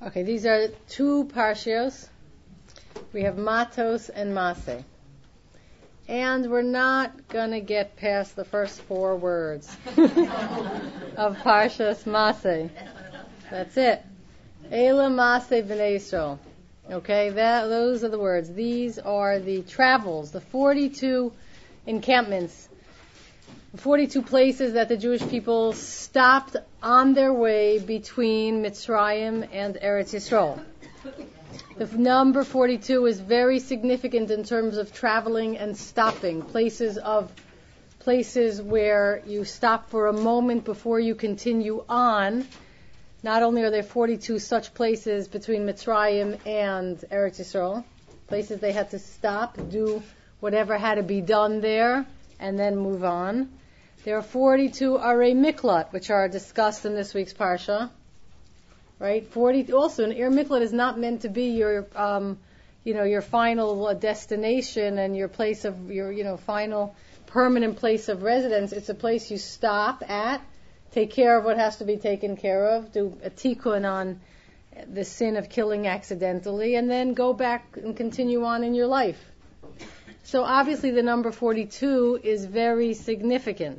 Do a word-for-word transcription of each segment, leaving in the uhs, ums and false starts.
Okay, these are two parshios. We have Matos and Maseh. And we're not going to get past the first four words of Parshas Maseh. That's it. Eila Maseh B'nai Yisrael. Okay, that, those are the words. These are the travels, the forty-two encampments, the forty-two places that the Jewish people stopped on their way between Mitzrayim and Eretz Yisrael. The number forty-two is very significant in terms of traveling and stopping, places of places where you stop for a moment before you continue on. Not only are there forty-two such places between Mitzrayim and Eretz Yisrael, places they had to stop, do whatever had to be done there, and then move on. There are forty-two Arei Miklat, which are discussed in this week's Parsha. Right? forty. Also, an Ir Miklat is not meant to be your, um, you know, your final destination and your place of your, you know, final permanent place of residence. It's a place you stop at, take care of what has to be taken care of, do a tikkun on the sin of killing accidentally, and then go back and continue on in your life. So obviously, the number forty-two is very significant.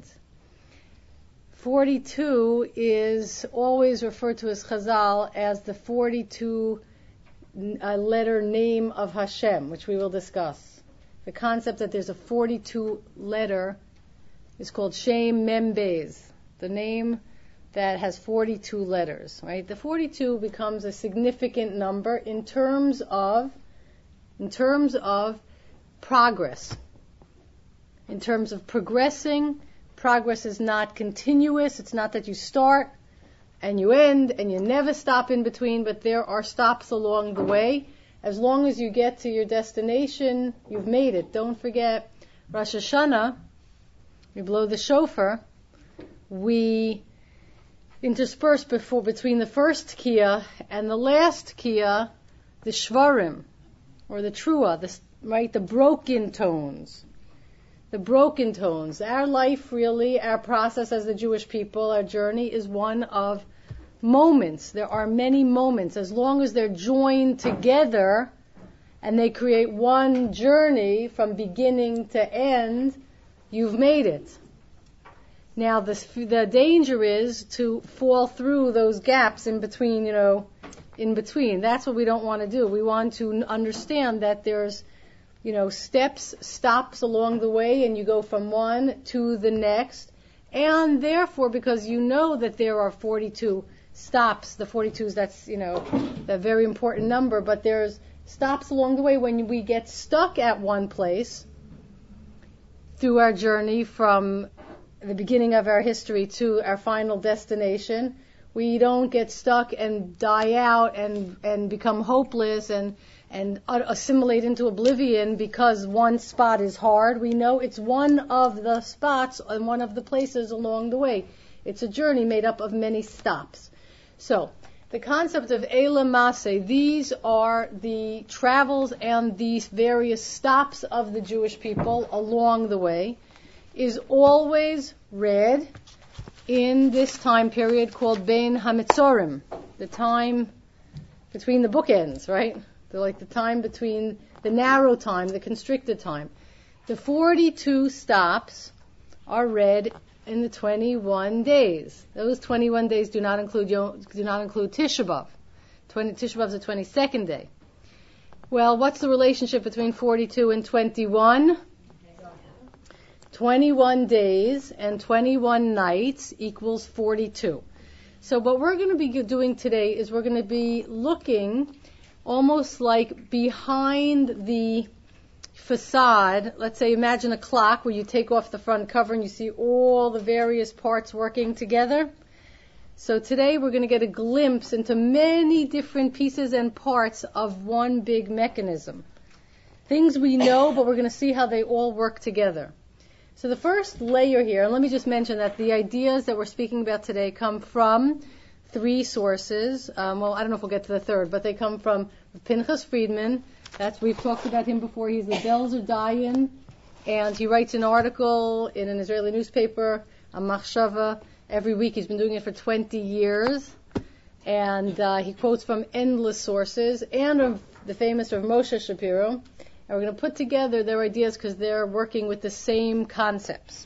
forty-two is always referred to as Chazal as the forty-two uh, letter name of Hashem, which we will discuss. The concept that there's a forty-two letter is called Shem Mem Beis, the name that has forty-two letters. Right? The forty-two becomes a significant number in terms of in terms of progress, in terms of progressing. Progress is not continuous. It's not that you start and you end and you never stop in between, but there are stops along the way. As long as you get to your destination, you've made it. Don't forget, Rosh Hashanah, we blow the shofar, we intersperse before, between the first Kiyah and the last Kiyah, the Shvarim, or the Trua, the, right, the broken tones. The broken tones. Our life, really, our process as the Jewish people, our journey is one of moments. There are many moments. As long as they're joined together and they create one journey from beginning to end, you've made it. Now, the, the danger is to fall through those gaps in between, you know, in between. That's what we don't want to do. We want to understand that there's you know, steps, stops along the way, and you go from one to the next. And therefore, because you know that there are forty-two stops, the forty-twos, that's, you know, a very important number, but there's stops along the way when we get stuck at one place through our journey from the beginning of our history to our final destination. We don't get stuck and die out and, and become hopeless and and assimilate into oblivion because one spot is hard. We know it's one of the spots and one of the places along the way. It's a journey made up of many stops. So, the concept of Eila Maseh, these are the travels and these various stops of the Jewish people along the way, is always read in this time period called Bein HaMitzorim, the time between the bookends, right? They're like the time between the narrow time, the constricted time. The forty-two stops are read in the twenty-one days. Those twenty-one days do not include do not include Tisha B'Av. Tisha B'Av is the twenty-second day. Well, what's the relationship between forty-two and twenty-one? twenty-one days and twenty-one nights equals forty-two. So what we're going to be doing today is we're going to be looking almost like behind the facade. Let's say, imagine a clock where you take off the front cover and you see all the various parts working together. So today we're going to get a glimpse into many different pieces and parts of one big mechanism. Things we know, but we're going to see how they all work together. So the first layer here, and let me just mention that the ideas that we're speaking about today come from three sources. Um, well, I don't know if we'll get to the third, but they come from Pinchas Friedman. That's, we've talked about him before. He's the Belzer Dayan, and he writes an article in an Israeli newspaper, a Machshava, every week. He's been doing it for twenty years. And uh, he quotes from endless sources and of the famous of Moshe Shapiro. And we're going to put together their ideas because they're working with the same concepts.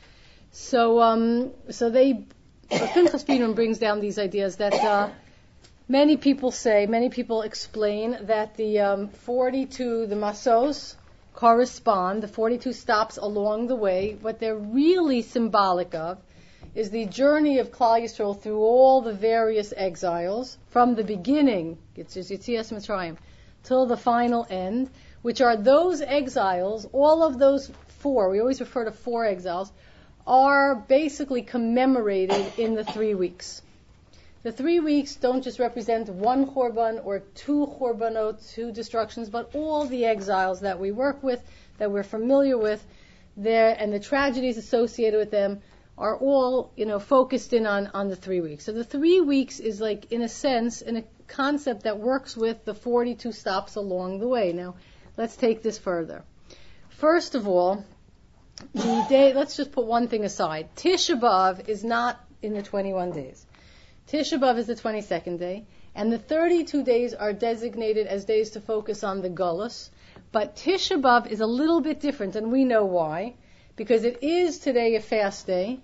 So, um, so they, Pinchas Friedman brings down these ideas that uh, many people say, many people explain that the um, forty-two, the masos, correspond, the forty-two stops along the way. What they're really symbolic of is the journey of Klal Yisrael through all the various exiles, from the beginning, it's Yetzias Mitzrayim, till the final end, which are those exiles, all of those four, we always refer to four exiles, are basically commemorated in the three weeks. The three weeks don't just represent one Chorban or two Chorbanot, two destructions, but all the exiles that we work with, that we're familiar with, there, and the tragedies associated with them are all, you know, focused in on, on the three weeks. So the three weeks is like, in a sense, in a concept that works with the forty-two stops along the way. Now, let's take this further. First of all, the day, let's just put one thing aside. Tisha B'Av is not in the twenty-one days. Tisha B'Av is the twenty-second day, and the thirty-two days are designated as days to focus on the Gullus. But Tisha B'Av is a little bit different, and we know why, because it is today a fast day,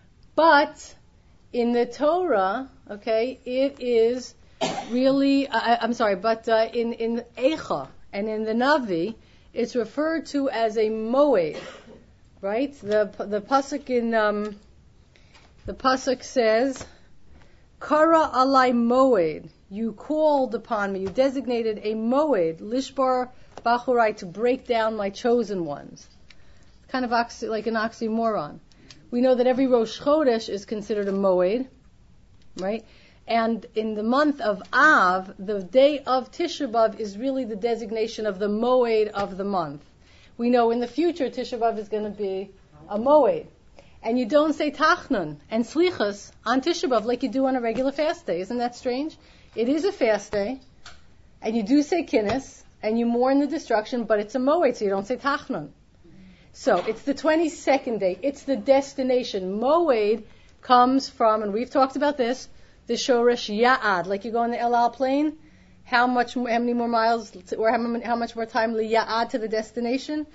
but in the Torah, okay, it is really, uh, I'm sorry, but uh, in, in Eicha and in the Navi, it's referred to as a Moed, right? The the pasuk in um, the pasuk says, "Kara alai Moed." You called upon me. You designated a Moed, Lishbar Bachurai, to break down my chosen ones. It's kind of oxy, like an oxymoron. We know that every Rosh Chodesh is considered a Moed, right? And in the month of Av, the day of Tisha B'Av is really the designation of the Moed of the month. We know in the future Tisha B'Av is going to be a Moed. And you don't say Tachnun and Slichas on Tisha B'Av like you do on a regular fast day. Isn't that strange? It is a fast day, and you do say Kinnis, and you mourn the destruction, but it's a Moed, so you don't say Tachnun. So it's the twenty-second day. It's the destination. Moed comes from, and we've talked about this, the Shoresh Ya'ad. Like you go on the El Al plane, how much, how many more miles, or how, many, how much more time li Ya'ad to the destination?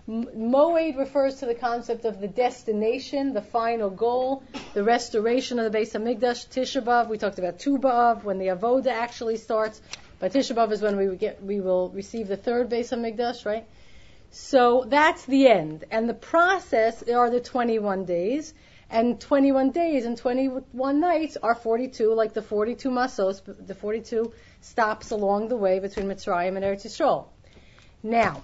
Moed refers to the concept of the destination, the final goal, the restoration of the Beis Hamikdash. Tisha B'Av, we talked about Tu B'Av, when the Avoda actually starts. But Tisha B'Av is when we get, we will receive the third Beis Hamikdash, right? So that's the end. And the process are the twenty-one days. And twenty-one days and twenty-one nights are forty-two, like the forty-two masos, the forty-two stops along the way between Mitzrayim and Eretz Yisrael. Now,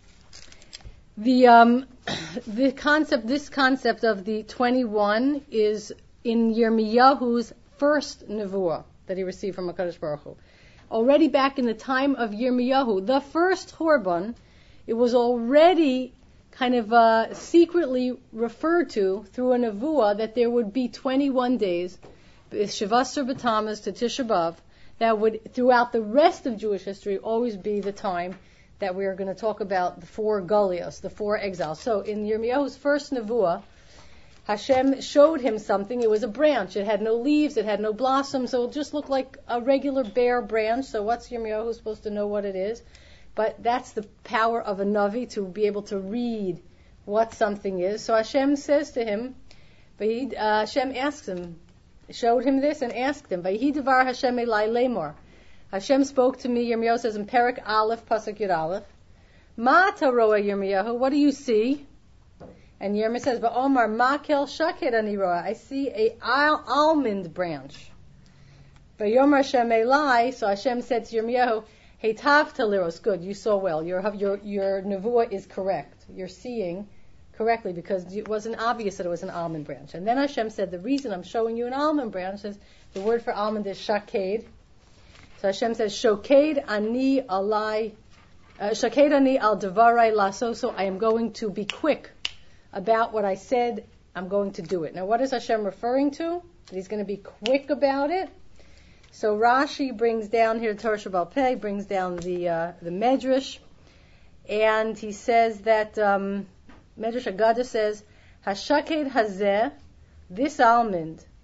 the um, the concept, this concept of the twenty-one is in Yirmiyahu's first nevuah that he received from HaKadosh Baruch Hu. Already back in the time of Yirmiyahu, the first Chorban, it was already kind of uh, secretly referred to through a nevuah that there would be twenty-one days, Shavasar B'Tammuz to Tisha B'Av, that would, throughout the rest of Jewish history, always be the time that we are going to talk about the four Galios, the four exiles. So in Yirmiyahu's first nevuah, Hashem showed him something. It was a branch. It had no leaves. It had no blossoms. So it just looked like a regular bare branch. So what's Yirmiyahu supposed to know what it is? But that's the power of a Navi, to be able to read what something is. So Hashem says to him, uh, Hashem asks him, showed him this and asked him, Vayhi devar Hashem elai lemor. Hashem spoke to me, Yirmiyahu says in Perek Aleph, Pasuk Yud Aleph, Ma taroa Yirmiyahu, what do you see? And Yirmiyahu says, Va'omar makel shaked ani roa, I see a al- almond branch. Va'yomer Hashem elai, so Hashem said to Yirmiyahu, Hey tav taliros, good, you saw well. Your your your nevuah is correct. You're seeing correctly because it wasn't obvious that it was an almond branch. And then Hashem said, the reason I'm showing you an almond branch is the word for almond is shaked. So Hashem says, Shoked ani alai, uh, Shoked ani al devarai laso. So I am going to be quick about what I said. I'm going to do it. Now, what is Hashem referring to? That He's going to be quick about it. So Rashi brings down here, Torah Shabbal Pei brings down the uh, the Medrash, and he says that um, Medrash Agada says, Hashaked hazeh, this almond,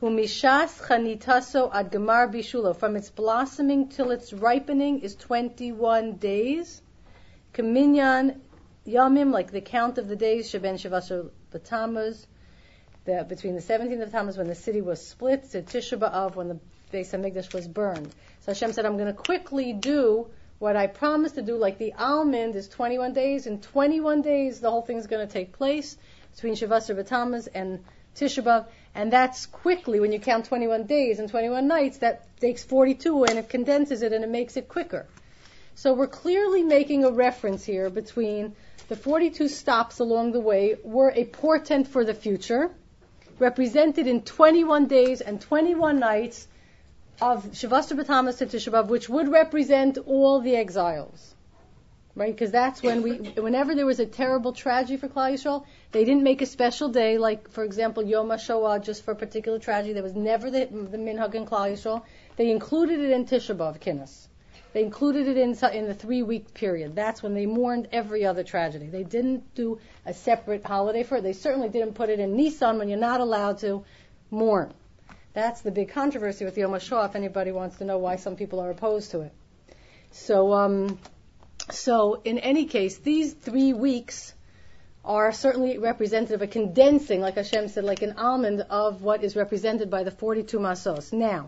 Humishas chanitaso ad gemar bishulo. From its blossoming till its ripening is twenty-one days. Kaminyan yamim, like the count of the days, sheben shavasar b'tamuz, the, between the seventeenth of Tammuz when the city was split to Tisha B'Av when the Beis HaMikdash was burned. So Hashem said, I'm going to quickly do what I promised to do, like the almond is twenty-one days. In twenty-one days, the whole thing is going to take place between Shavasar B'Tammuz and Tisha B'Av, and that's quickly, when you count twenty-one days and twenty-one nights, that takes forty-two, and it condenses it and it makes it quicker. So we're clearly making a reference here between the forty-two stops along the way were a portent for the future, represented in twenty-one days and twenty-one nights of Shavasar B'Tammuz to Tisha B'Av, which would represent all the exiles. Right? Because that's when we, whenever there was a terrible tragedy for Klal Yisrael, they didn't make a special day, like, for example, Yom HaShoah, just for a particular tragedy. There was never the, the minhag in Klal Yisrael. They included it in Tisha B'Av, Kinnis. They included it in, in the three-week period. That's when they mourned every other tragedy. They didn't do a separate holiday for it. They certainly didn't put it in Nisan when you're not allowed to mourn. That's the big controversy with Yom HaShoah, if anybody wants to know why some people are opposed to it. So, um, so in any case, these three weeks are certainly representative, a condensing, like Hashem said, like an almond of what is represented by the forty-two masos. Now,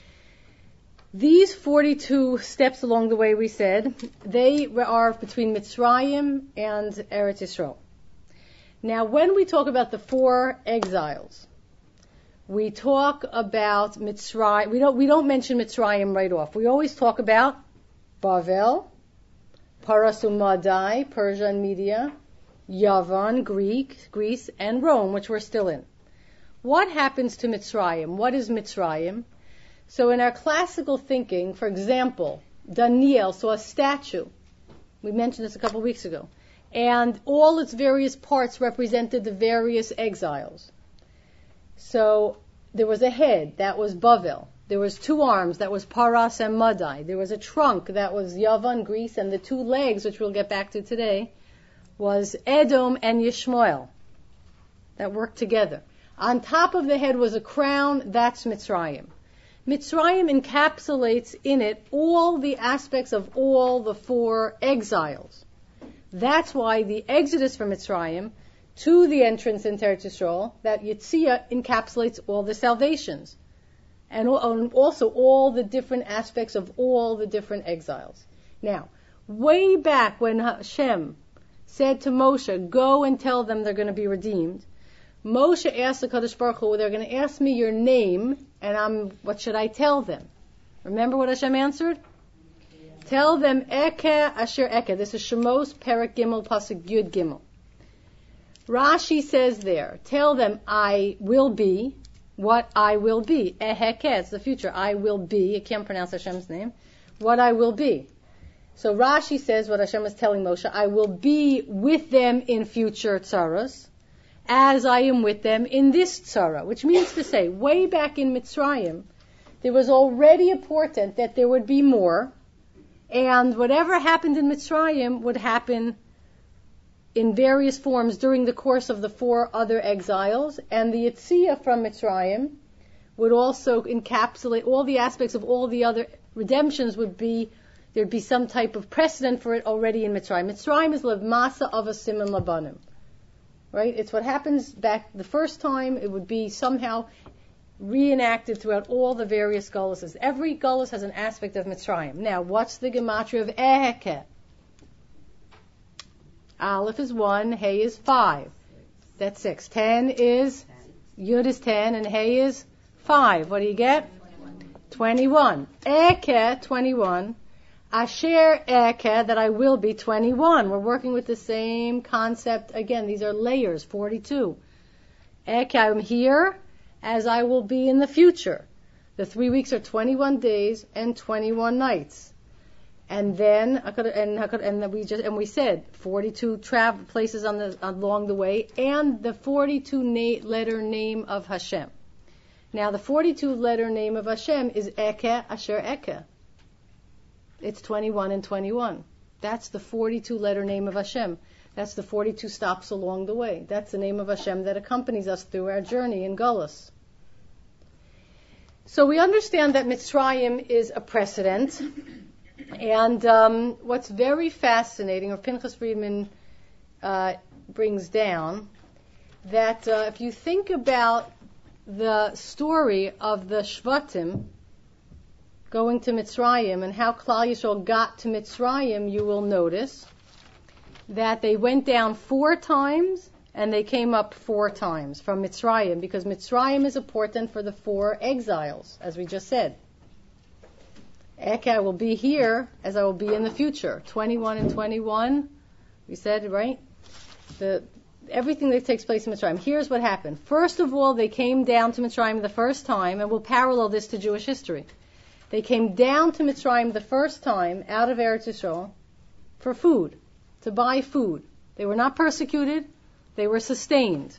these forty-two steps along the way, we said, they are between Mitzrayim and Eretz Yisrael. Now, when we talk about the four exiles, we talk about Mitzrayim. We don't, we don't mention Mitzrayim right off. We always talk about Bavel, Paras Madai, Persia and Media, Yavan, Greek, Greece, and Rome, which we're still in. What happens to Mitzrayim? What is Mitzrayim? So in our classical thinking, for example, Daniel saw a statue. We mentioned this a couple of weeks ago. And all its various parts represented the various exiles. So there was a head, that was Bavel. There was two arms, that was Paras and Madai. There was a trunk, that was Yavan, Greece, and the two legs, which we'll get back to today, was Edom and Yishmael, that worked together. On top of the head was a crown, that's Mitzrayim. Mitzrayim encapsulates in it all the aspects of all the four exiles. That's why the exodus from Mitzrayim to the entrance into Eretz Yisrael, that Yitzia encapsulates all the salvations. And also all the different aspects of all the different exiles. Now, way back when Hashem said to Moshe, go and tell them they're going to be redeemed, Moshe asked the Kadosh Baruch Hu, they're going to ask me your name, and I'm, what should I tell them? Remember what Hashem answered? Yeah. Tell them, Eke Asher Eke. This is Shemos, Perek Gimel, Pasuk Yud Gimel. Rashi says there, tell them, I will be what I will be. Eheke, it's the future. I will be. I can't pronounce Hashem's name. What I will be. So Rashi says what Hashem is telling Moshe, I will be with them in future tzaras, as I am with them in this tzara. Which means to say, way back in Mitzrayim, there was already a portent that there would be more, and whatever happened in Mitzrayim would happen in various forms during the course of the four other exiles, and the Yitzia from Mitzrayim would also encapsulate all the aspects of all the other redemptions. Would be there'd be some type of precedent for it already in Mitzrayim. Mitzrayim is levmasa of a siman labanim, right? It's what happens back the first time. It would be somehow reenacted throughout all the various gullus. Every gullus has an aspect of Mitzrayim. Now, what's the gematria of Eheke? Aleph is one, Hey is five. That's six. Ten is, Yud is ten, and Hey is five. What do you get? Twenty-one. Eke, twenty-one. Asher Eke, that I will be twenty-one. We're working with the same concept. Again, these are layers, forty-two. Eke, I'm here as I will be in the future. The three weeks are twenty-one days and twenty-one nights. And then, and, and we just, and we said forty-two travel places on the, along the way, and the forty-two na- letter name of Hashem. Now, the forty-two letter name of Hashem is Eke Asher Eke. It's twenty-one and twenty-one. That's the forty-two letter name of Hashem. That's the forty-two stops along the way. That's the name of Hashem that accompanies us through our journey in Gullus. So we understand that Mitzrayim is a precedent. And um, what's very fascinating, or Pinchas Friedman uh, brings down, that uh, if you think about the story of the Shvatim going to Mitzrayim and how Klal Yisrael got to Mitzrayim, you will notice that they went down four times and they came up four times from Mitzrayim, because Mitzrayim is a portent for the four exiles, as we just said. Ek, I will be here as I will be in the future. twenty-one and twenty-one, we said, right? The everything that takes place in Mitzrayim. Here's what happened. First of all, they came down to Mitzrayim the first time, and we'll parallel this to Jewish history. They came down to Mitzrayim the first time out of Eretz Yisrael for food, to buy food. They were not persecuted. They were sustained.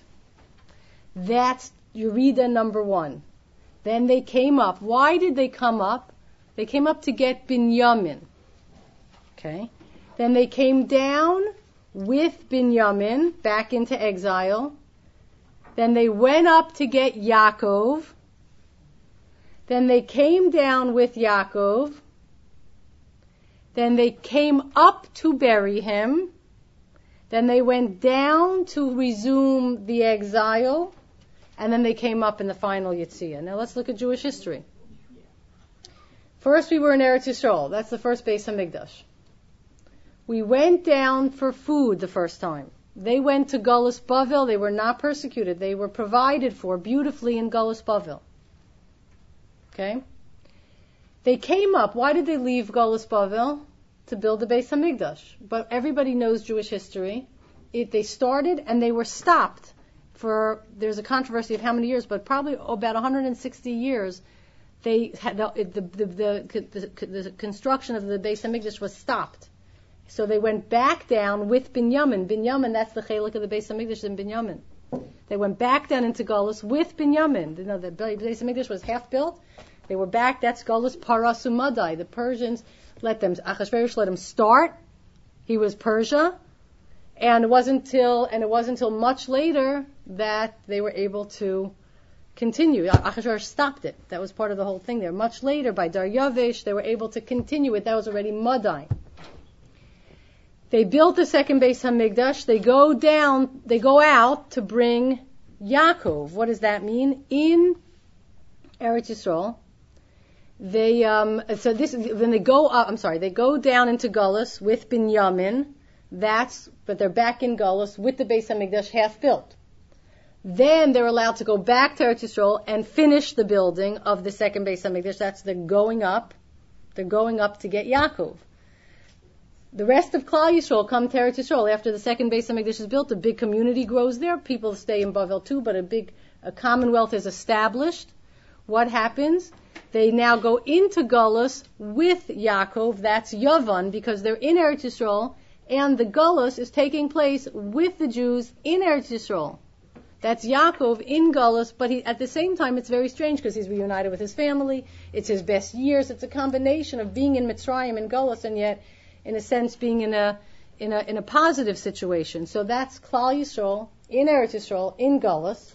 That's Yerida number one. Then they came up. Why did they come up? They came up to get Binyamin. Okay. Then they came down with Binyamin back into exile. Then they went up to get Yaakov. Then they came down with Yaakov. Then they came up to bury him. Then they went down to resume the exile. And then they came up in the final Yetziah. Now let's look at Jewish history. First we were in Eretz Yisrael. That's the first Beis HaMikdash. We went down for food the first time. They went to Galus Bavel. They were not persecuted. They were provided for beautifully in Galus Bavel. Okay? They came up. Why did they leave Galus Bavel? To build the Beis HaMikdash. But everybody knows Jewish history. It, they started and they were stopped for, there's a controversy of how many years, but probably about one hundred sixty years. They had the the, the, the, the, the construction of the Beis HaMikdash was stopped. So they went back down with Binyamin. Binyamin, that's the chelik of the Beis HaMikdash in Binyamin. They went back down into Galus with Binyamin. You know, the Beis HaMikdash was half built. They were back. That's Galus Parasumadai. The Persians let them, Achashverosh let them start. He was Persia. And it wasn't until, and it wasn't until much later that they were able to continue. Achashverosh stopped it. That was part of the whole thing there. Much later, by Daryavish, they were able to continue it. That was already Madai. They built the second Beis HaMikdash. They go down, they go out to bring Yaakov. What does that mean? In Eretz Yisrael, they, um, so this, when they go up, I'm sorry, they go down into Galus with Binyamin. That's, but they're back in Galus with the Beis HaMikdash half built. Then they're allowed to go back to Eretz Yisrael and finish the building of the second Beis HaMikdash. That's the going up. They're going up to get Yaakov. The rest of Klal Yisrael come to Eretz Yisrael after the second Beis HaMikdash is built. A big community grows there. People stay in Bavel too, but a big a commonwealth is established. What happens? They now go into Galus with Yaakov. That's Yavan, because they're in Eretz Yisrael, and the Galus is taking place with the Jews in Eretz Yisrael. That's Yaakov in Galus, but he, at the same time, it's very strange because he's reunited with his family. It's his best years. It's a combination of being in Mitzrayim and Galus, and yet, in a sense, being in a in a in a positive situation. So that's Klal Yisrael in Eretz Yisrael in Galus.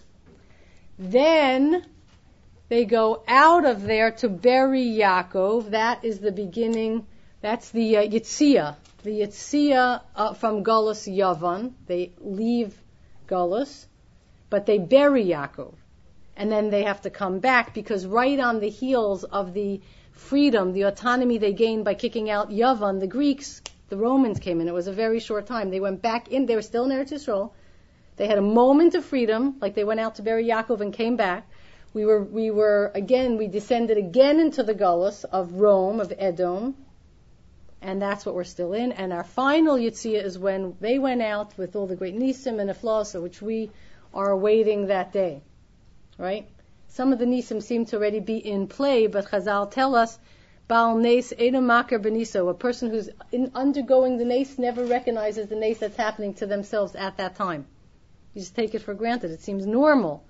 Then they go out of there to bury Yaakov. That is the beginning. That's the uh, Yetziah. The Yetziah uh, from Galus Yavan. They leave Galus, but they bury Yaakov. And then they have to come back, because right on the heels of the freedom, the autonomy they gained by kicking out Yavan, the Greeks, the Romans came in. It was a very short time. They went back in. They were still in Eretz Yisrael. They had a moment of freedom, like they went out to bury Yaakov and came back. We were, we were, again, we descended again into the Galus of Rome, of Edom, and that's what we're still in. And our final Yetziah is when they went out with all the great Nisim and Eflasa, which we are awaiting that day, right? Some of the Nisim seem to already be in play, but Chazal tell us, Baal Nes Eino Makar Beniso, a person who's in undergoing the Nes never recognizes the Nes that's happening to themselves at that time. You just take it for granted. It seems normal.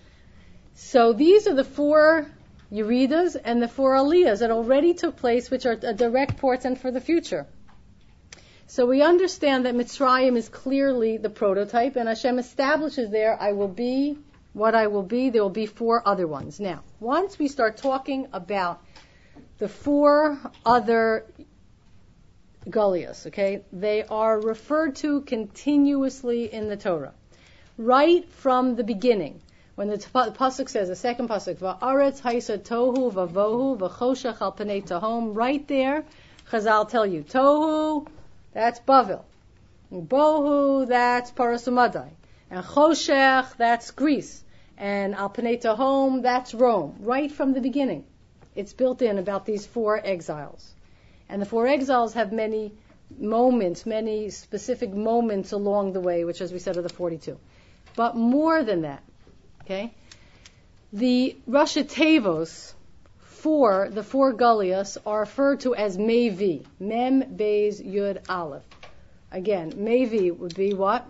So these are the four Yeridas and the four Aliyahs that already took place, which are a direct portent for the future. So we understand that Mitzrayim is clearly the prototype, and Hashem establishes there, I will be what I will be, there will be four other ones. Now, once we start talking about the four other Golias, okay, they are referred to continuously in the Torah. Right from the beginning, when the pasuk says, the second pasuk, Va'aretz haisa tohu vavohu v'choshech al panei tahom, right there, Chazal tell you, tohu, that's Bavel. Bohu, that's Paras Umadai. And Choshech, that's Greece. And Al Panei Tahom, that's Rome. Right from the beginning. It's built in about these four exiles. And the four exiles have many moments, many specific moments along the way, which, as we said, are the forty-two. But more than that, okay, the Rashi Tevos for the four Golias are referred to as Mevi. Mem, Beis, Yud, Aleph. Again, Mevi would be what?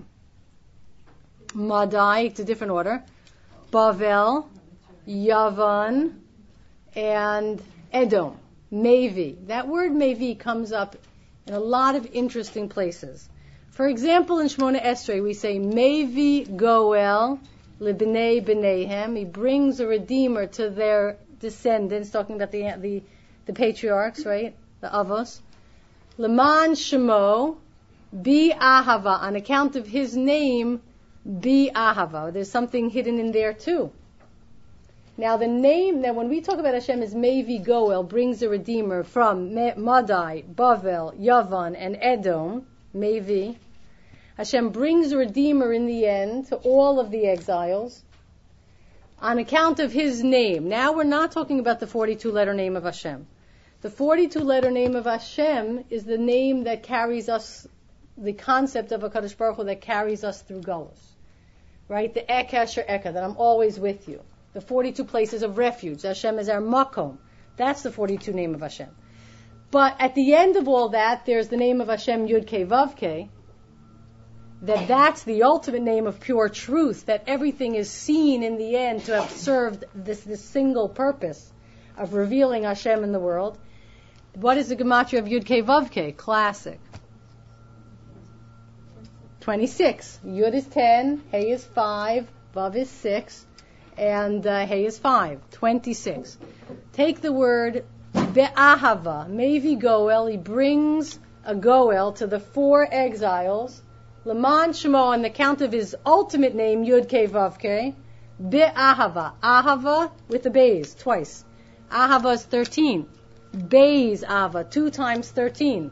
Madai, it's a different order. Bavel, Yavan, and Edom. Mevi. That word Mevi comes up in a lot of interesting places. For example, in Shmona Esrei, we say Mevi Goel Libnei B'neihem. He brings a redeemer to their descendants, talking about the the, the patriarchs, right? The Avos. Leman Shemo Bi Ahava. On account of his name, Bi Ahava. There's something hidden in there too. Now the name, now when we talk about Hashem as Mevi Goel, brings a redeemer from Madai, Bavel, Yavan, and Edom, Mevi. Hashem brings a redeemer in the end to all of the exiles on account of his name. Now we're not talking about the forty-two letter name of Hashem. The forty-two letter name of Hashem is the name that carries us, the concept of HaKadosh Baruch Hu that carries us through Golus. Right? The Ekesh or Eka, that I'm always with you. The forty-two places of refuge. Hashem is our Makom. That's the forty-two name of Hashem. But at the end of all that, there's the name of Hashem Yud Kei Vav Kei. That that's the ultimate name of pure truth. That everything is seen in the end to have served this, this single purpose of revealing Hashem in the world. What is the gematria of Yud Kei Vav Kei? Classic. twenty-six. Yud is ten, Hey is five, Vav is six, and uh, Hey is five. twenty-six. Take the word Be'ahava, Mevi Goel, he brings a Goel to the four exiles, Leman Shemo, on the count of his ultimate name, Yud Kei Vav Kei, Be'ahava, Ahava with the Beis, twice. Ahava is thirteen. Beis Ava, two times thirteen.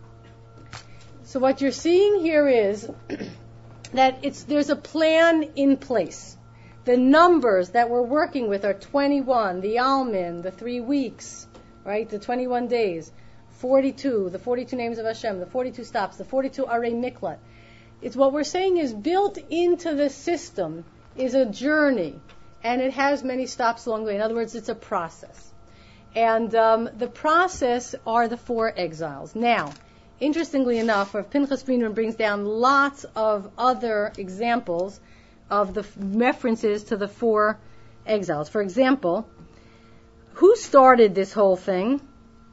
So what you're seeing here is that it's there's a plan in place. The numbers that we're working with are twenty-one, the Almin, the three weeks, right? The twenty-one days, forty-two, the forty-two names of Hashem, the forty-two stops, the forty-two Arei Miklat. It's what we're saying is built into the system is a journey, and it has many stops along the way. In other words, it's a process. And um, the process are the four exiles. Now, interestingly enough, Pinchas Friedman brings down lots of other examples of the references to the four exiles. For example, who started this whole thing?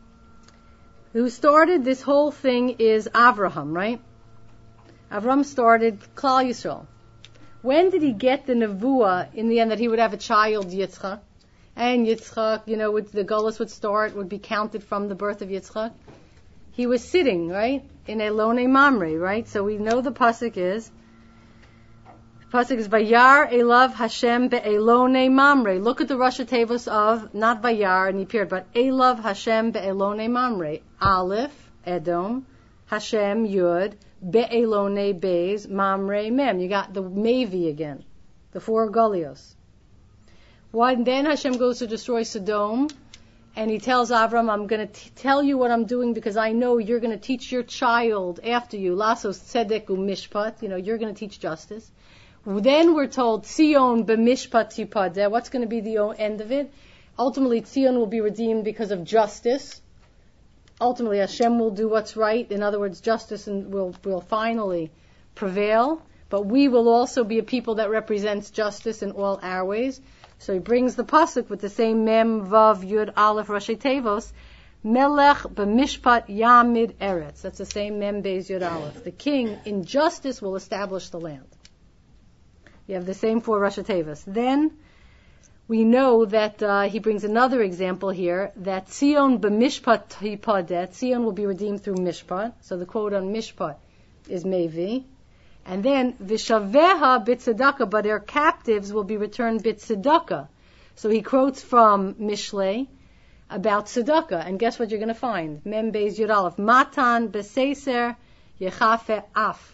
Who started this whole thing is Avraham, right? Avraham started Klal Yisrael. When did he get the nevuah in the end that he would have a child, Yitzchak? And Yitzchak, you know, would, the Golus would start, would be counted from the birth of Yitzchak. He was sitting, right, in Elone Mamre, right? So we know the pasuk is, the pasuk is Vayar Elav Hashem be'elone Mamre. Look at the Rashi Tevos of, not Vayar, and he appeared, but Elav Hashem be'elone Mamre. Aleph, Edom, Hashem, Yud, be'elone Beis, Mamre, Mem. You got the Mevi again, the four Golios. One, then Hashem goes to destroy Sodom, and he tells Avram, I'm going to tell you what I'm doing because I know you're going to teach your child after you, Lasos Tzedek u'Mishpat, you know, you're going to teach justice. Then we're told, Tzion b'Mishpat tipadeh. What's going to be the end of it? Ultimately, Tzion will be redeemed because of justice. Ultimately, Hashem will do what's right. In other words, justice will, will finally prevail. But we will also be a people that represents justice in all our ways. So he brings the pasuk with the same Mem, Vav, Yud, Aleph, Rashi Tevos, Melech b'mishpat yamid eretz. That's the same Mem, Beis, Yud, Aleph. The king in justice will establish the land. You have the same four Rosh Tevos. Then we know that uh, he brings another example here, that Tzion b'mishpat hipadet, Tzion will be redeemed through mishpat. So the quote on mishpat is Mevi. And then Vishaveha b'tzedakah, but their captives will be returned b'tzedakah. So he quotes from Mishlei about tzedakah. And guess what you're going to find? Mem Beis Yud Aleph. Matan b'seiser yechafe af.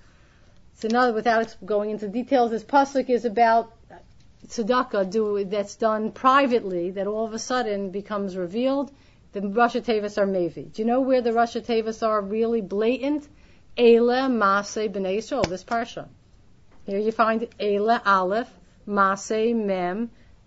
So now, without going into details, this pasuk is about tzedakah do, that's done privately, that all of a sudden becomes revealed. The Rosh Tevos are Mevi. Do you know where the Rosh Tevos are really blatant? Eile Masei B'nai Yisrael, this parsha. Here you find Eile Aleph, Masei Mem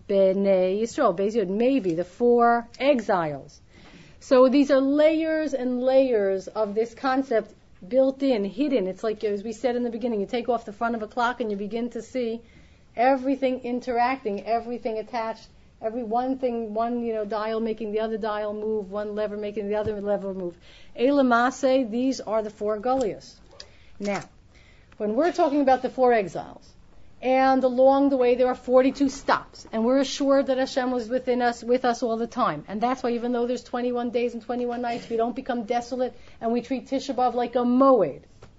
B'nai Yisrael, Beis Yud, Mevi, the four exiles. So these are layers and layers of this concept built in, hidden. It's like, as we said in the beginning, you take off the front of a clock and you begin to see everything interacting, everything attached, every one thing, one, you know, dial making the other dial move, one lever making the other lever move. Eila Maseh, these are the four Goliaths. Now, when we're talking about the four exiles, and along the way there are forty-two stops, and we're assured that Hashem was within us, with us all the time, and that's why even though there's twenty-one days and twenty-one nights, we don't become desolate, and we treat Tisha B'Av like a moed.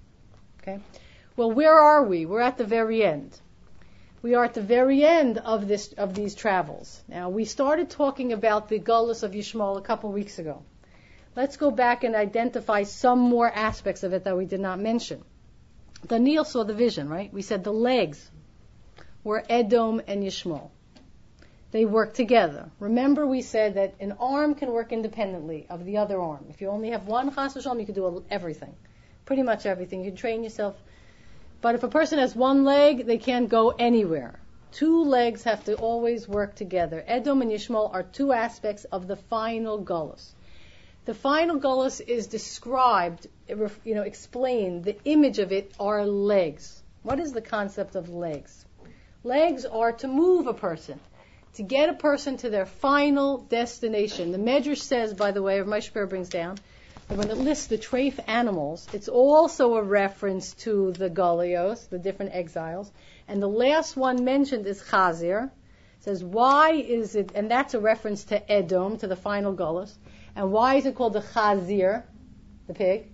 Okay? Well, where are we? We're at the very end. We are at the very end of this of these travels. Now, we started talking about the Golus of Yishmael a couple weeks ago. Let's go back and identify some more aspects of it that we did not mention. Daniel saw the vision, right? We said the legs were Edom and Yishmael. They work together. Remember, we said that an arm can work independently of the other arm. If you only have one chas v'shalom, you can do everything. Pretty much everything. You can train yourself. But if a person has one leg, they can't go anywhere. Two legs have to always work together. Edom and Yishmael are two aspects of the final Golus. The final Golus is described, you know, explained. The image of it are legs. What is the concept of legs? Legs are to move a person, to get a person to their final destination. The Medrash says, by the way, or Moshe Shapiro brings down, that when it lists the treif animals, it's also a reference to the Golios, the different exiles. And the last one mentioned is Chazir. It says, why is it, and that's a reference to Edom, to the final Golos. And why is it called the Chazir, the pig?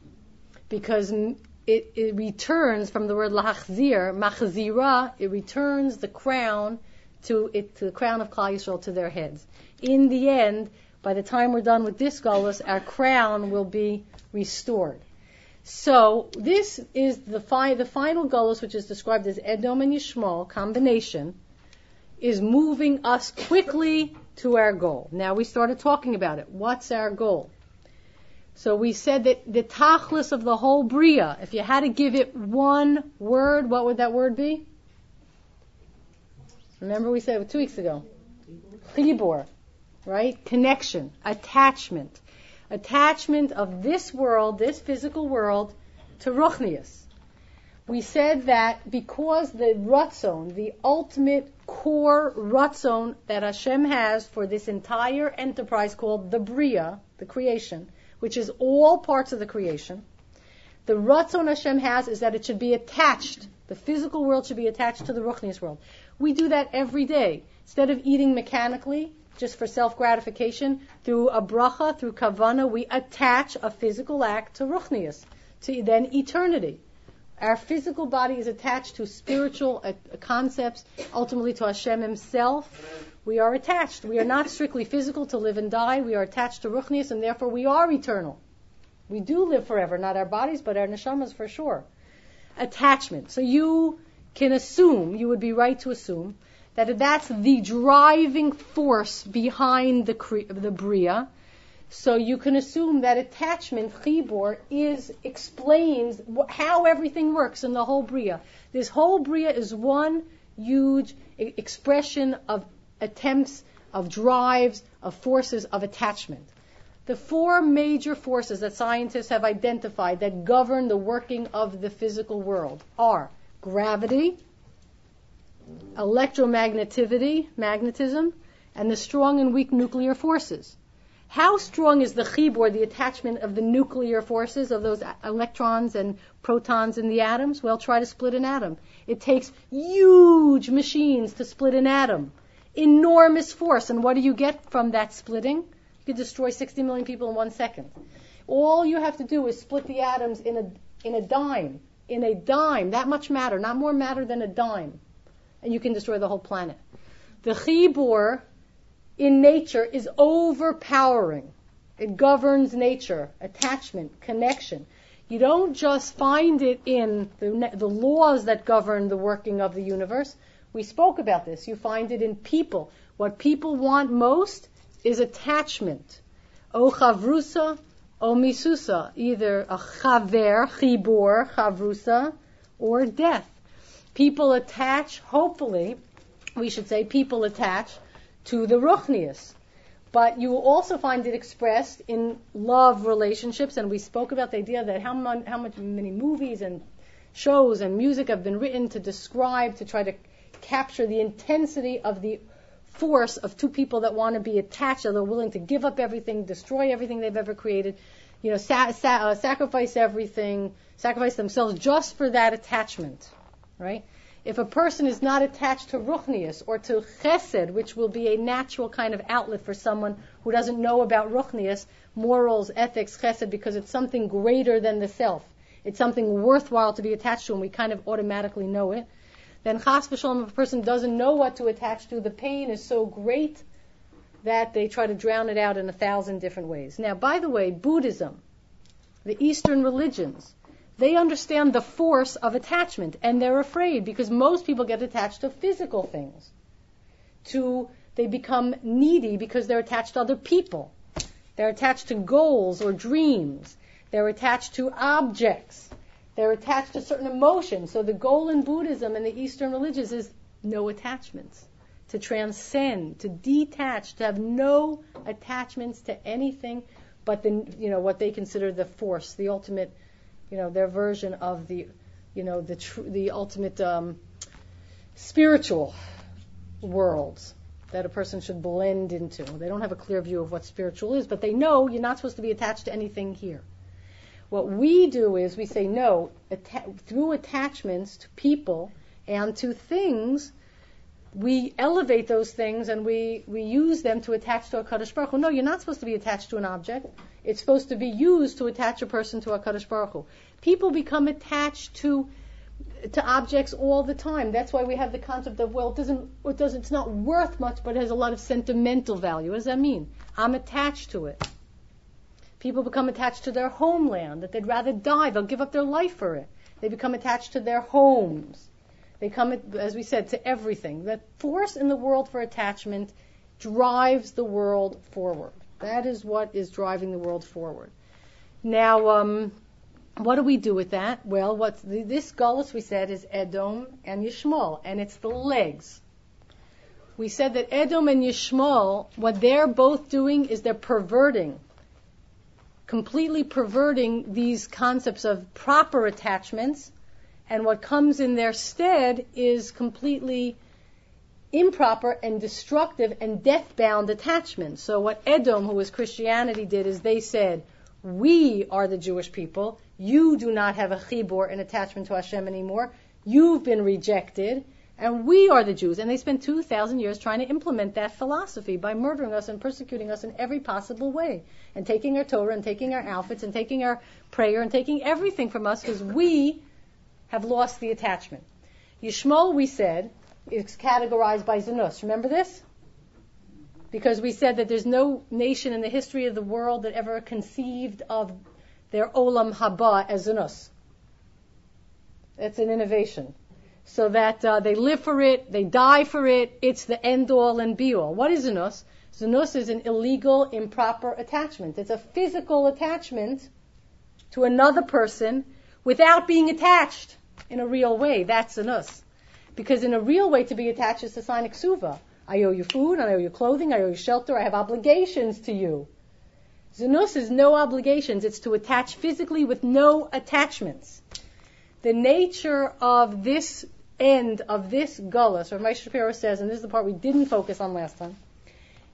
Because it, it returns from the word lahachzir, machzira, it returns the crown to it, to the crown of Klal Yisrael, to their heads. In the end, by the time we're done with this Golus, our crown will be restored. So this is the, fi- the final Golus, which is described as Edom and Yishmael combination, is moving us quickly to our goal. Now we started talking about it. What's our goal? So we said that the tachlis of the whole Bria, if you had to give it one word, what would that word be? Remember we said it two weeks ago. Chibur. Right? Connection, attachment. Attachment of this world, this physical world, to Ruchnius. We said that because the Ratzon, the ultimate core Ratzon that Hashem has for this entire enterprise called the Bria, the creation, which is all parts of the creation, the Ratzon Hashem has is that it should be attached. The physical world should be attached to the Ruchnius world. We do that every day. Instead of eating mechanically, just for self-gratification, through a bracha, through kavana, we attach a physical act to Ruchnius, to then eternity. Our physical body is attached to spiritual uh, concepts, ultimately to Hashem Himself. We are attached. We are not strictly physical to live and die. We are attached to Ruchnius, and therefore we are eternal. We do live forever, not our bodies, but our neshamas for sure. Attachment. So you can assume, you would be right to assume, that that's the driving force behind the cre- the Bria. So you can assume that attachment, chibur, is explains wh- how everything works in the whole Bria. This whole Bria is one huge I- expression of attempts, of drives, of forces of attachment. The four major forces that scientists have identified that govern the working of the physical world are gravity, electromagnetivity, magnetism, and the strong and weak nuclear forces. How strong is the chibur, the attachment of the nuclear forces of those electrons and protons in the atoms? Well, try to split an atom. It takes huge machines to split an atom. Enormous force. And what do you get from that splitting? You can destroy sixty million people in one second. All you have to do is split the atoms in a in a dime. In a dime. That much matter. Not more matter than a dime. And you can destroy the whole planet. The chibur in nature is overpowering. It governs nature, attachment, connection. You don't just find it in the, the laws that govern the working of the universe. We spoke about this. You find it in people. What people want most is attachment. O chavrusa, o misusa. Either a chaver, chibur, chavrusa, or death. People attach, hopefully, we should say people attach to the ruchnius. But you will also find it expressed in love relationships, and we spoke about the idea that how, mon- how much many movies and shows and music have been written to describe, to try to capture the intensity of the force of two people that want to be attached, that are willing to give up everything, destroy everything they've ever created, you know, sa- sa- uh, sacrifice everything, sacrifice themselves just for that attachment, right? If a person is not attached to ruchnius or to chesed, which will be a natural kind of outlet for someone who doesn't know about ruchnius, morals, ethics, chesed, because it's something greater than the self. It's something worthwhile to be attached to, and we kind of automatically know it. Then chas v'shalom, if a person doesn't know what to attach to, the pain is so great that they try to drown it out in a thousand different ways. Now, by the way, Buddhism, the Eastern religions, they understand the force of attachment, and they're afraid because most people get attached to physical things. To they become needy because they're attached to other people. They're attached to goals or dreams. They're attached to objects. They're attached to certain emotions. So the goal in Buddhism and the Eastern religions is no attachments. To transcend, to detach, to have no attachments to anything but the, you know, what they consider the force, the ultimate, you know, their version of the, you know, the tr- the ultimate um, spiritual worlds that a person should blend into. They don't have a clear view of what spiritual is, but they know you're not supposed to be attached to anything here. What we do is we say no, atta- through attachments to people and to things, we elevate those things and we, we use them to attach to HaKadosh Baruch Hu. No, you're not supposed to be attached to an object. It's supposed to be used to attach a person to HaKadosh Baruch Hu. People become attached to to objects all the time. That's why we have the concept of, well, it doesn't, it doesn't, it's not worth much, but it has a lot of sentimental value. What does that mean? I'm attached to it. People become attached to their homeland, that they'd rather die. They'll give up their life for it. They become attached to their homes. They come, as we said, to everything. The force in the world for attachment drives the world forward. That is what is driving the world forward. Now, um, what do we do with that? Well, what's the, this gullus, we said, is Edom and Yishmael, and it's the legs. We said that Edom and Yishmael, what they're both doing is they're perverting, completely perverting these concepts of proper attachments, and what comes in their stead is completely improper and destructive and death-bound attachments. So what Edom, who was Christianity, did is they said, we are the Jewish people. You do not have a chibur, an attachment to Hashem anymore. You've been rejected, and we are the Jews. And they spent two thousand years trying to implement that philosophy by murdering us and persecuting us in every possible way, and taking our Torah and taking our outfits and taking our prayer and taking everything from us because we have lost the attachment. Yishmael, we said, is categorized by Zanus. Remember this? Because we said that there's no nation in the history of the world that ever conceived of their Olam Haba as Zanus. It's an innovation. So that uh, they live for it, they die for it, it's the end-all and be-all. What is Zanus? Zanus is an illegal, improper attachment. It's a physical attachment to another person without being attached in a real way. That's Zanus. Because in a real way to be attached is to sign a ksuva. I owe you food, I owe you clothing, I owe you shelter, I have obligations to you. Zanus is no obligations, it's to attach physically with no attachments. The nature of this end, of this gullus, or Moshe Shapiro says, and this is the part we didn't focus on last time,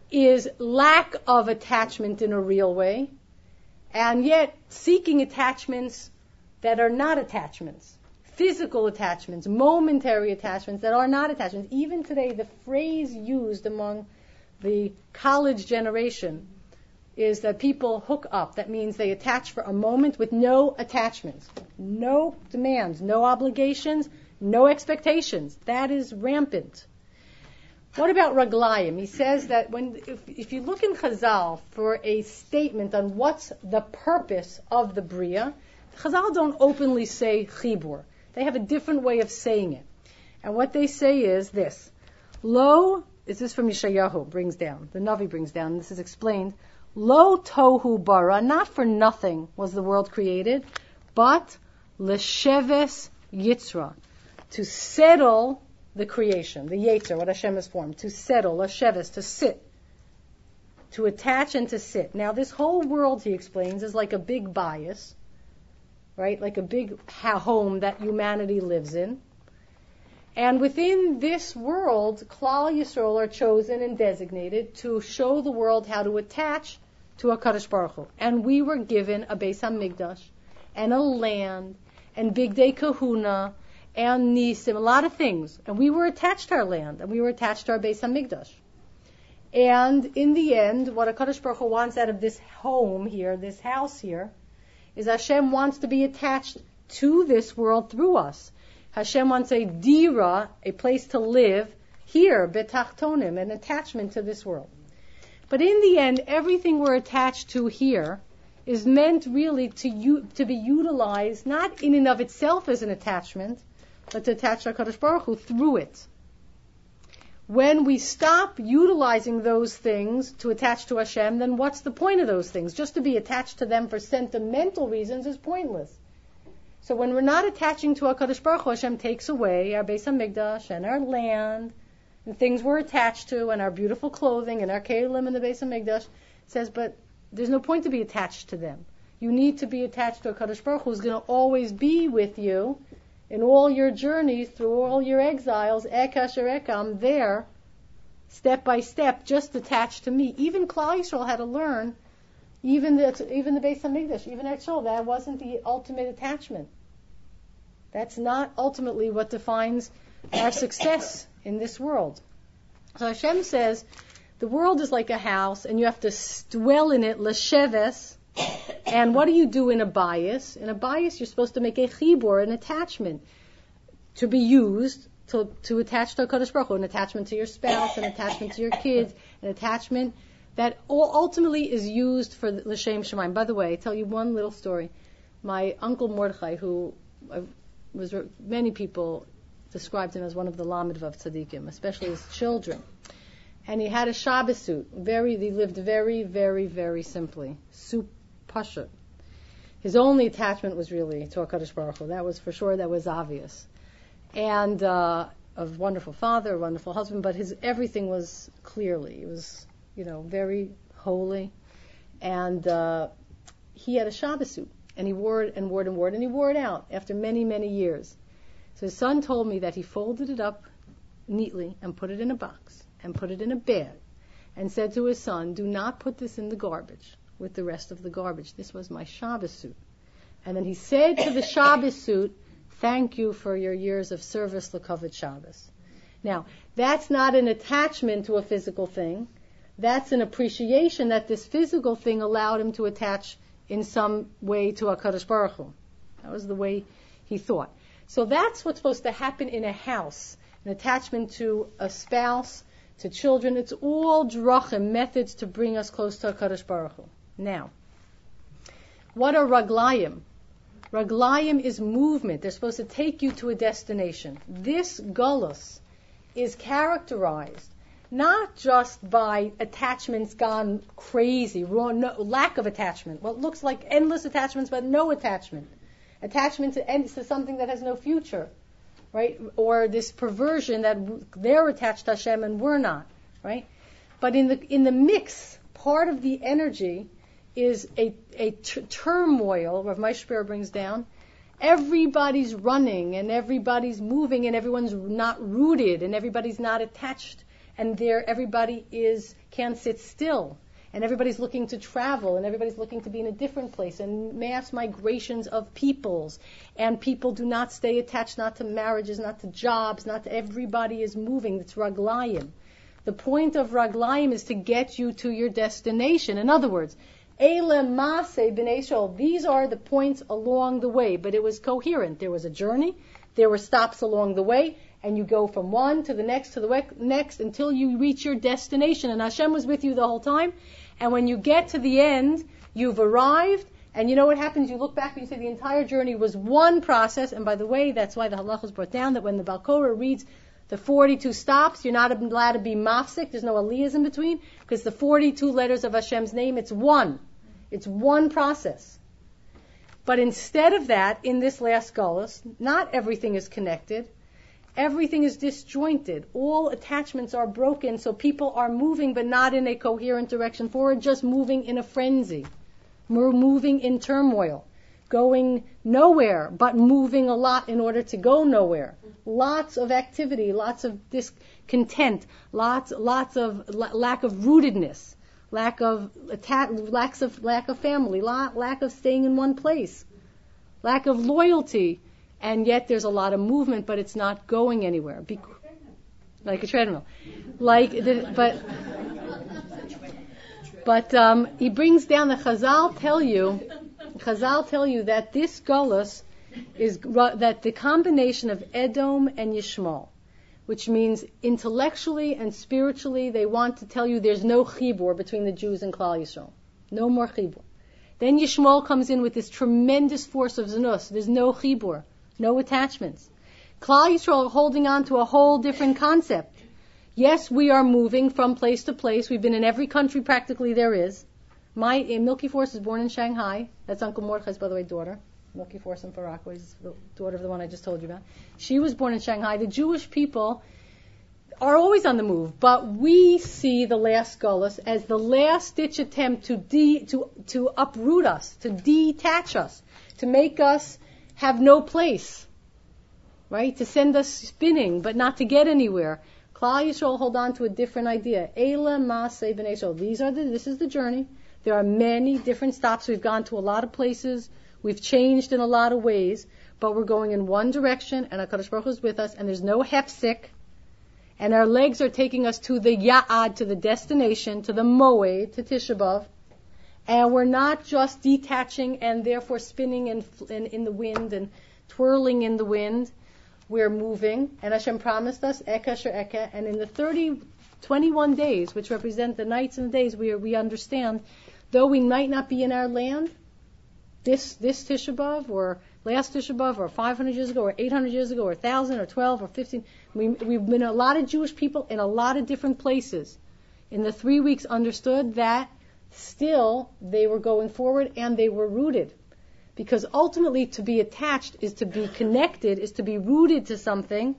is lack of attachment in a real way, and yet seeking attachments that are not attachments, physical attachments, momentary attachments that are not attachments. Even today, the phrase used among the college generation is that people hook up. That means they attach for a moment with no attachments, no demands, no obligations, no expectations. That is rampant. What about raglayim? He says that when, if, if you look in Chazal for a statement on what's the purpose of the Bria, Chazal don't openly say chibur. They have a different way of saying it. And what they say is this. Lo, is this from Yeshayahu, brings down, the Navi brings down, this is explained. Lo tohu bara, not for nothing was the world created, but lesheves yitzra, to settle the creation, the yetzer, what Hashem has formed, to settle, lesheves, to sit, to attach and to sit. Now this whole world, he explains, is like a big bias, right? Like a big home that humanity lives in. And within this world, Klal Yisrael are chosen and designated to show the world how to attach to HaKadosh Baruch Hu. And we were given a Beis HaMikdash, and a land, and Bigdei Kahuna, and Nisim, a lot of things. And we were attached to our land, and we were attached to our Beis HaMikdash. And in the end, what HaKadosh Baruch Hu wants out of this home here, this house here, is Hashem wants to be attached to this world through us. Hashem wants a dira, a place to live, here, betachtonim, an attachment to this world. But in the end, everything we're attached to here is meant really to u- to be utilized, not in and of itself as an attachment, but to attach to HaKadosh Baruch Hu through it. When we stop utilizing those things to attach to Hashem, then what's the point of those things? Just to be attached to them for sentimental reasons is pointless. So when we're not attaching to HaKadosh Baruch Hu, Hashem takes away our Beis HaMikdash and our land and things we're attached to and our beautiful clothing and our kelim in the Beis HaMikdash. It says, but there's no point to be attached to them. You need to be attached to HaKadosh Baruch Hu, who's going to always be with you in all your journeys, through all your exiles. Ekash or Eka, I'm there, step by step, just attached to me. Even Klal Yisrael had to learn, even the even the Beis HaMikdash, even Etzel, that wasn't the ultimate attachment. That's not ultimately what defines our success in this world. So Hashem says, the world is like a house, and you have to dwell in it, l'sheves. And what do you do in a bias? In a bias, you're supposed to make a chibur, an attachment, to be used to, to attach to HaKadosh Baruch Hu, an attachment to your spouse, an attachment to your kids, an attachment that ultimately is used for l'shem shemaim. By the way, I tell you one little story. My uncle Mordechai, who was many people described him as one of the Lamed Vav Tzadikim, especially his children. And he had a Shabbos suit. Very, he lived very, very, very simply. Soup pasha. His only attachment was really to HaKadosh Baruch Hu. That was for sure, that was obvious. And uh, a wonderful father, a wonderful husband, but his everything was clearly, it was, you know, very holy. And uh, he had a Shabbos suit. And he wore it and wore it and wore it, and he wore it out after many, many years. So his son told me that he folded it up neatly and put it in a box and put it in a bag and said to his son, do not put this in the garbage with the rest of the garbage. This was my Shabbos suit. And then he said to the Shabbos suit, thank you for your years of service, L'Kavod Shabbos. Now, that's not an attachment to a physical thing. That's an appreciation that this physical thing allowed him to attach in some way to HaKadosh Baruch Hu. That was the way he thought. So that's what's supposed to happen in a house, an attachment to a spouse, to children. It's all drachim, methods to bring us close to HaKadosh Baruch Hu. Now, what are raglayim? Raglayim is movement. They're supposed to take you to a destination. This galus is characterized not just by attachments gone crazy, raw, no, lack of attachment. What looks like endless attachments, but no attachment. Attachment to, to something that has no future, right? Or this perversion that they're attached to Hashem and we're not, right? But in the in the mix, part of the energy is a a t- turmoil. Rav Moshe Shapiro brings down. Everybody's running and everybody's moving and everyone's not rooted and everybody's not attached. and there everybody is can't sit still, and everybody's looking to travel, and everybody's looking to be in a different place, and mass migrations of peoples, and people do not stay attached, not to marriages, not to jobs, not to everybody is moving. It's raglayim. The point of raglayim is to get you to your destination. In other words, Eile Maaseh B'nai Yisrael, these are the points along the way, but it was coherent. There was a journey, there were stops along the way, and you go from one to the next to the next until you reach your destination. And Hashem was with you the whole time. And when you get to the end, you've arrived, and you know what happens? You look back and you say the entire journey was one process. And by the way, that's why the halachos brought down that when the Baal Korah reads the forty-two stops, you're not allowed to be mafsik. There's no aliyahs in between, because the forty-two letters of Hashem's name, it's one. It's one process. But instead of that, in this last galus, not everything is connected. Everything is disjointed. All attachments are broken, so people are moving, but not in a coherent direction forward, just moving in a frenzy. We're moving in turmoil, going nowhere, but moving a lot in order to go nowhere. Lots of activity, lots of discontent, lots, lots of l- lack of rootedness, lack of atta- lacks of lack of family, la- lack of staying in one place, lack of loyalty. And yet there's a lot of movement, but it's not going anywhere. Be- like a treadmill. Like, the, but, but um, he brings down the Chazal tell you, Chazal tell you that this Golus is that the combination of Edom and Yishmael, which means intellectually and spiritually, they want to tell you there's no chibur between the Jews and Klal Yisrael. No more chibur. Then Yishmael comes in with this tremendous force of Znus. There's no chibur. No attachments. Klal Yisrael are holding on to a whole different concept. Yes, we are moving from place to place. We've been in every country practically there is. My uh, Milky Force is born in Shanghai. That's Uncle Mordechai's, by the way, daughter. Milky Force in Farakwa is the daughter of the one I just told you about. She was born in Shanghai. The Jewish people are always on the move, but we see the last Golus as the last-ditch attempt to de- to to uproot us, to detach us, to make us have no place, right? To send us spinning, but not to get anywhere. Klal Yisrael hold on to a different idea. Eile Maaseh B'nai Yisrael. These are the. This is the journey. There are many different stops. We've gone to a lot of places. We've changed in a lot of ways, but we're going in one direction, and HaKadosh Baruch Hu is with us, and there's no hefsik, and our legs are taking us to the ya'ad, to the destination, to the moed, to Tisha B'Av. And we're not just detaching and therefore spinning in, in, in the wind and twirling in the wind. We're moving. And Hashem promised us, Eka Asher Eka. And in the thirty, twenty-one days, which represent the nights and the days, we, are, we understand, though we might not be in our land, this this Tisha B'Av, or last Tisha B'Av, or five hundred years ago, or eight hundred years ago, or one thousand, or twelve, or fifteen, we, we've been a lot of Jewish people in a lot of different places. In the three weeks understood that still they were going forward and they were rooted. Because ultimately to be attached is to be connected, is to be rooted to something.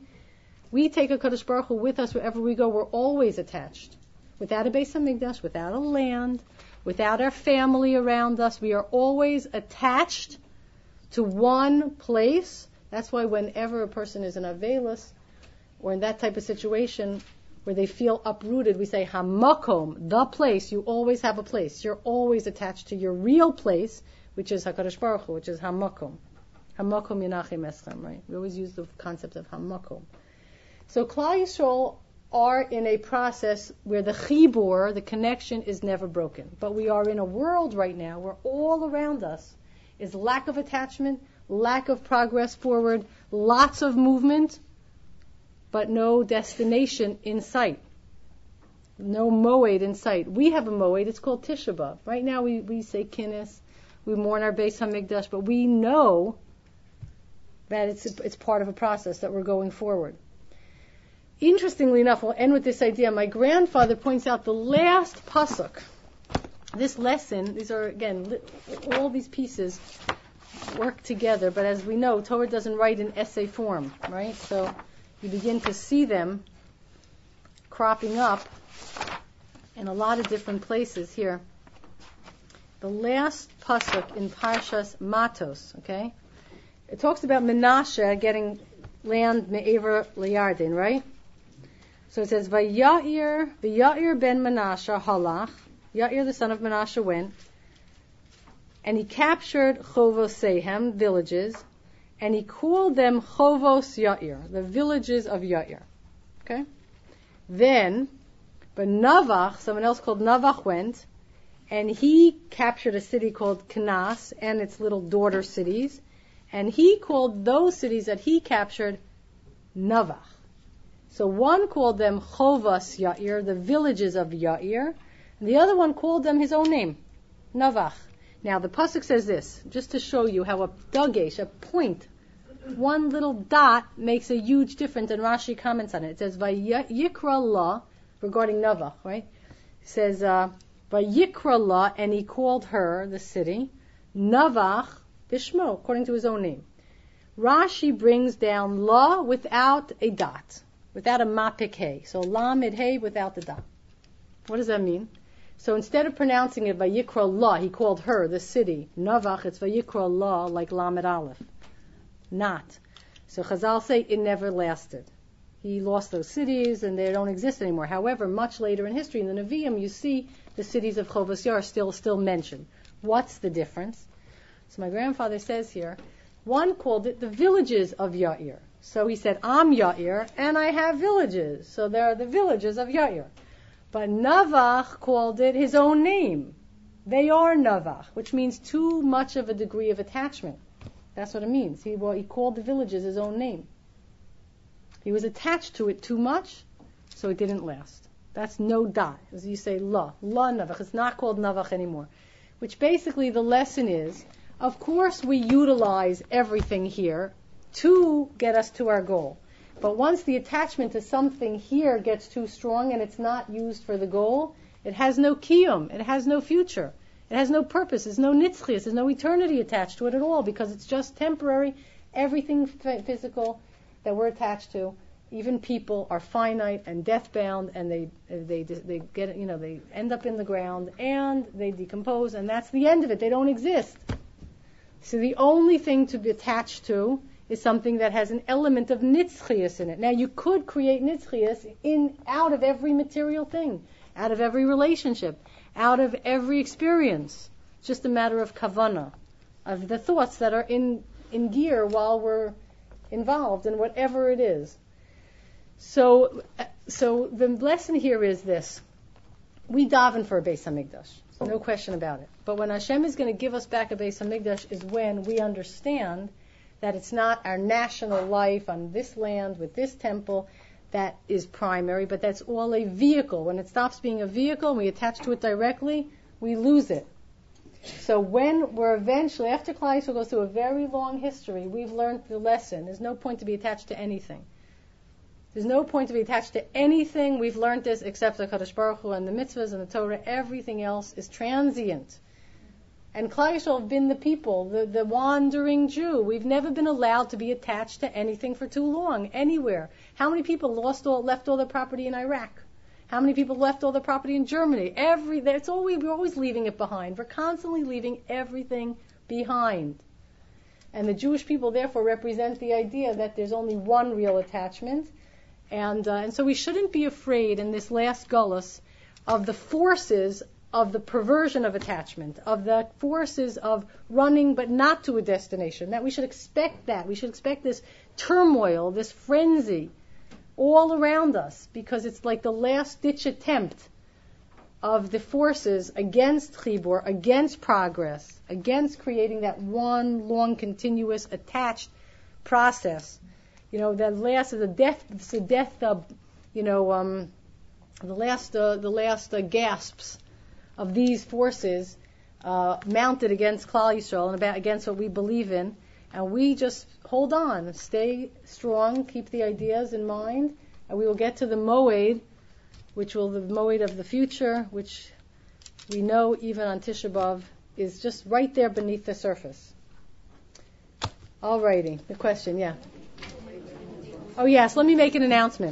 We take a Kadosh Baruch Hu with us wherever we go. We're always attached. Without a Beis HaMikdash, without a land, without our family around us, we are always attached to one place. That's why whenever a person is in Avelis or in that type of situation where they feel uprooted, we say Hamakom, the place. You always have a place. You're always attached to your real place, which is HaKadosh Baruch Hu, which is Hamakom. Hamakom Yenachem Eschem, right? We always use the concept of Hamakom. So Klal Yisrael are in a process where the chibur, the connection, is never broken. But we are in a world right now where all around us is lack of attachment, lack of progress forward, lots of movement, but no destination in sight. No moed in sight. We have a moed, it's called Tisha B'Av. Right now we, we say Kinnis, we mourn our Beis HaMikdash, but we know that it's it's part of a process that we're going forward. Interestingly enough, we'll end with this idea. My grandfather points out the last pasuk. This lesson, these are, again, all these pieces work together, but as we know, Torah doesn't write in essay form, right? So you begin to see them cropping up in a lot of different places here. The last pasuk in Parshas Matos, okay? It talks about Menashe getting land Me'ever L'Yarden, right? So it says, Vayair, Vayair ben Menashe halach. Yair, the son of Menashe, went, and he captured Chovosehem, villages, and he called them Chovos Yair, the villages of Yair. Okay? Then, but Navach, someone else called Navach went, and he captured a city called Kenas and its little daughter cities, and he called those cities that he captured Navach. So one called them Chovos Yair, the villages of Yair, and the other one called them his own name, Navach. Now the pasuk says this, just to show you how a dagesh, a point, one little dot makes a huge difference, and Rashi comments on it. It says, Vayikra la, regarding Navach, right? It says, uh, Vayikra la, and he called her, the city, Navach Bishmo, according to his own name. Rashi brings down la without a dot, without a mapik hey. So la mid hey without the dot. What does that mean? So instead of pronouncing it Vayikra la, he called her, the city, Navach, it's Vayikra la, like Lamed Aleph. Not. So Chazal say it never lasted. He lost those cities and they don't exist anymore. However, much later in history, in the Nevi'im, you see the cities of Chovos Yair still still mentioned. What's the difference? So my grandfather says here, one called it the villages of Yair. So he said, I'm Yair and I have villages. So there are the villages of Yair. But Navach called it his own name. They are Navach, which means too much of a degree of attachment. That's what it means. He, well, he called the villages his own name. He was attached to it too much, so it didn't last. That's no dot. As you say, la. La Navach. It's not called Navach anymore. Which basically the lesson is, of course we utilize everything here to get us to our goal. But once the attachment to something here gets too strong and it's not used for the goal, it has no kiyum, it has no future, it has no purpose, there's no nitzchias, there's no eternity attached to it at all because it's just temporary. Everything physical that we're attached to, even people, are finite and death-bound, and they they they get you know they end up in the ground and they decompose, and that's the end of it. They don't exist. So the only thing to be attached to is something that has an element of nitzchias in it. Now you could create nitzchias in out of every material thing, out of every relationship, out of every experience. It's just a matter of kavanah, of the thoughts that are in, in gear while we're involved in whatever it is. So, so the lesson here is this. We daven for a Beis HaMikdash. No question about it. But when Hashem is going to give us back a Beis HaMikdash is when we understand that it's not our national life on this land with this temple that is primary, but that's all a vehicle. When it stops being a vehicle and we attach to it directly, we lose it. So when we're eventually, after Klal Yisrael goes through a very long history, we've learned the lesson. There's no point to be attached to anything. There's no point to be attached to anything. We've learned this except the Kadosh Baruch Hu and the mitzvahs and the Torah. Everything else is transient. And Klal Yisrael have been the people, the, the wandering Jew. We've never been allowed to be attached to anything for too long, anywhere. How many people lost all, left all their property in Iraq? How many people left all their property in Germany? Every, that's all we, we're always leaving it behind. We're constantly leaving everything behind. And the Jewish people therefore represent the idea that there's only one real attachment. And, uh, and so we shouldn't be afraid in this last gullus of the forces of the perversion of attachment, of the forces of running but not to a destination. That we should expect that. We should expect this turmoil, this frenzy all around us, because it's like the last-ditch attempt of the forces against chibur, against progress, against creating that one long, continuous, attached process. You know, that last is the death, it's the death of, you know, um, the last, uh, the last uh, gasps of these forces uh, mounted against Klal Yisrael and about, against what we believe in. And we just hold on, stay strong, keep the ideas in mind, and we will get to the Moed, which will the Moed of the future, which we know even on Tisha B'Av is just right there beneath the surface. Alrighty, the question, yeah. Oh yes, let me make an announcement.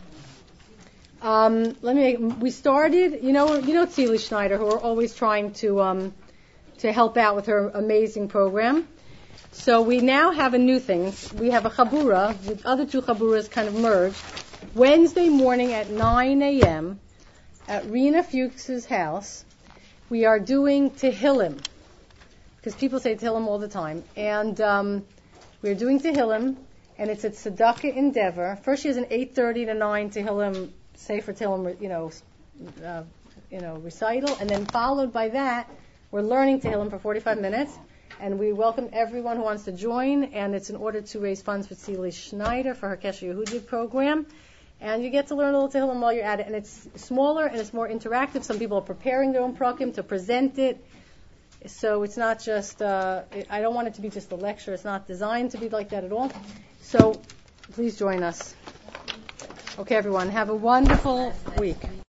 Um, let me. Make, we started. You know. You know Tzili Schneider, who are always trying to um, to help out with her amazing program. So we now have a new thing. We have a chabura. The other two chaburas kind of merged, Wednesday morning at nine a.m. at Rena Fuchs's house. We are doing Tehillim, because people say Tehillim all the time. And um, we're doing Tehillim, and it's at Tzedakah Endeavor. First she has an eight thirty to nine Tehillim, Sefer Tehillim, you know, uh, you know, recital, and then followed by that, we're learning Tehillim for forty-five minutes. And we welcome everyone who wants to join, and it's in order to raise funds for Tzili Schneider for her Kesher Yehudi program. And you get to learn a little Tehillim while you're at it. And it's smaller and it's more interactive. Some people are preparing their own prakim to present it. So it's not just, uh, I don't want it to be just a lecture. It's not designed to be like that at all. So please join us. Okay, everyone. Have a wonderful week.